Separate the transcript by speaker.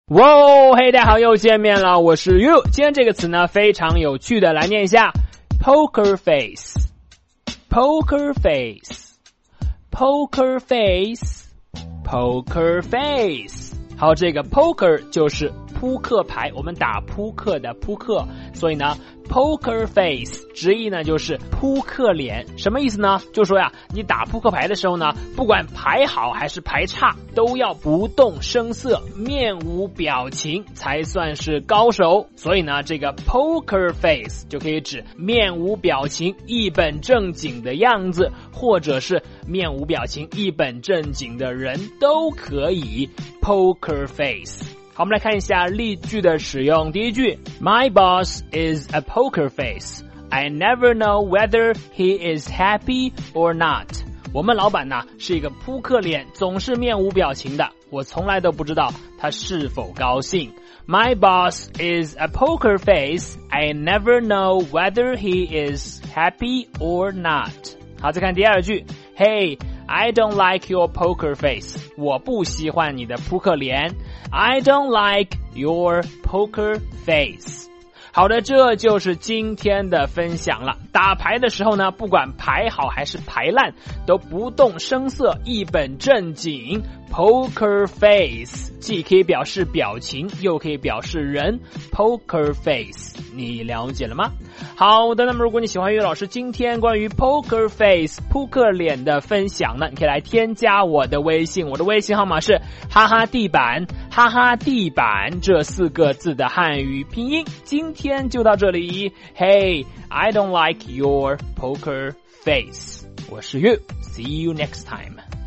Speaker 1: 哇哦，嘿，大家好，又见面了，我是 You。今天这个词呢非常有趣的，来念一下 Poker face Poker face Poker face Poker face。 好，这个 Poker 就是扑克牌，我们打扑克的扑克，所以呢 Poker face 直译呢就是扑克脸。什么意思呢？就说呀，你打扑克牌的时候呢，不管牌好还是牌差，都要不动声色，面无表情才算是高手。所以呢，这个 Poker face 就可以指面无表情一本正经的样子，或者是面无表情一本正经的人都可以 Poker face。好，我们来看一下例句的使用。第一句 My boss is a poker face. I never know whether he is happy or not. 我们老板呢是一个扑克脸，总是面无表情的，我从来都不知道他是否高兴。My boss is a poker face. I never know whether he is happy or not. 好，再看第二句 Hey, I don't like your poker face. 我不喜欢你的扑克脸。I don't like your poker face. 好的，这就是今天的分享了。打牌的时候呢，不管牌好还是牌烂，都不动声色，一本正经。Poker face 既可以表示表情，又可以表示人。Poker face 你了解了吗？好的，那么如果你喜欢岳老师今天关于 Poker face 扑克脸的分享呢，你可以来添加我的微信，我的微信号码是哈哈地板，哈哈地板这4个字的汉语拼音。今天就到这里。Hey, I don't like your poker face. 我是 You. See you next time.